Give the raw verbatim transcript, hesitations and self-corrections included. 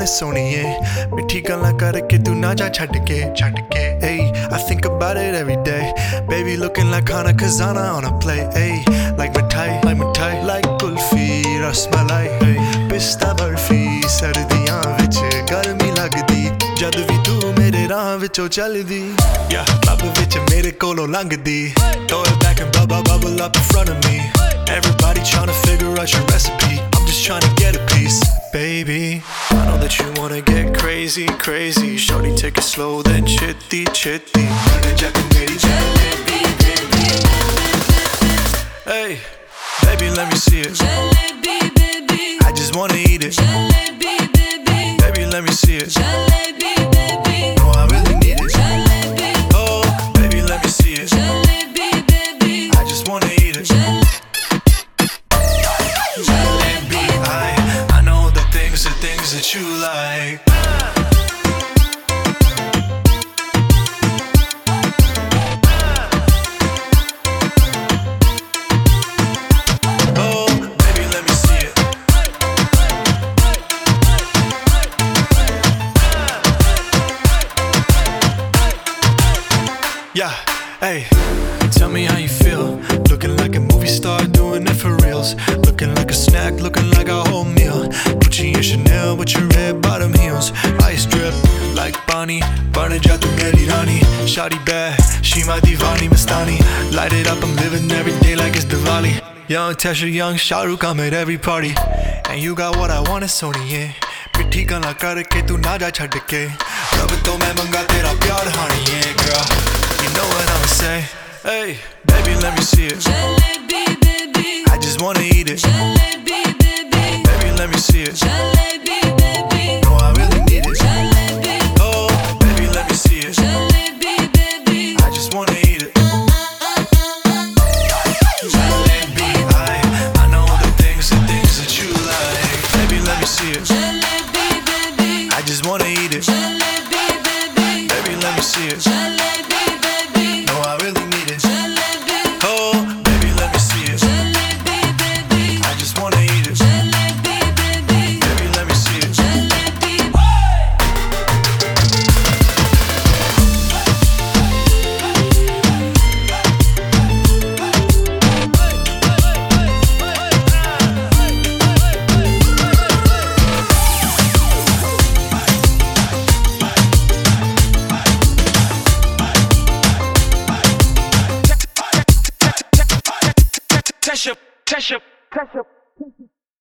wanna सोनिए मिठी गल्लां करके तू ना जा छड्ड के छड्ड के ay I think about it every day baby looking like Hana Kazana on a play ay like mithai like mithai like kulfi rasmalai pista barfi sardiyan vich garmi lagdi jad vi tu mere raah vichon chaldi yeah club vich mere kolo langdi throw it back and bubble bubble up in front of me everybody trying to figure out your recipe I'm just trying to get a piece baby I know that you wanna get crazy crazy shorty take it slow then chitty chitty hey baby let me see it Jalebi baby I just wanna eat it Jalebi baby baby let me see it Jalebi baby no I really need it Jalebi oh baby let me see it Jalebi baby I just wanna eat it Jalebi I I know the things the things that you like Yeah, hey, tell me how you feel. Looking like a movie star, doing it for reals. Looking like a snack, looking like a whole meal. Gucci and Chanel with your red bottom heels. Ice drip like Bonnie, burning ja tu meri rani. Shawty bad, she my divani mastani. Light it up, I'm living every day like it's Diwali. Young Tesha, young Shah Rukh, I'm at every party. And you got what I want, it's Sony, yeah. मिठी गल्लां करके तू ना जा छड्ड के रब तो मैं मंगा तेरा प्यार हानी है girl you know what I'ma say hey baby let me see it Jalebi baby I just wanna eat it Jalebi baby baby let me see it Jalebi baby no I really need it Jalebi oh baby let me see it Jalebi baby I just wanna eat it Jalebi I I know the things the things that you like baby let me see it I just wanna eat it Jalebi baby baby let me see it Jalebi baby no I really need it Jalebi oh baby let me see it Jalebi baby I just wanna eat it Jalebi baby baby let me see it Jalebi Tesha, Tesha, Tesha.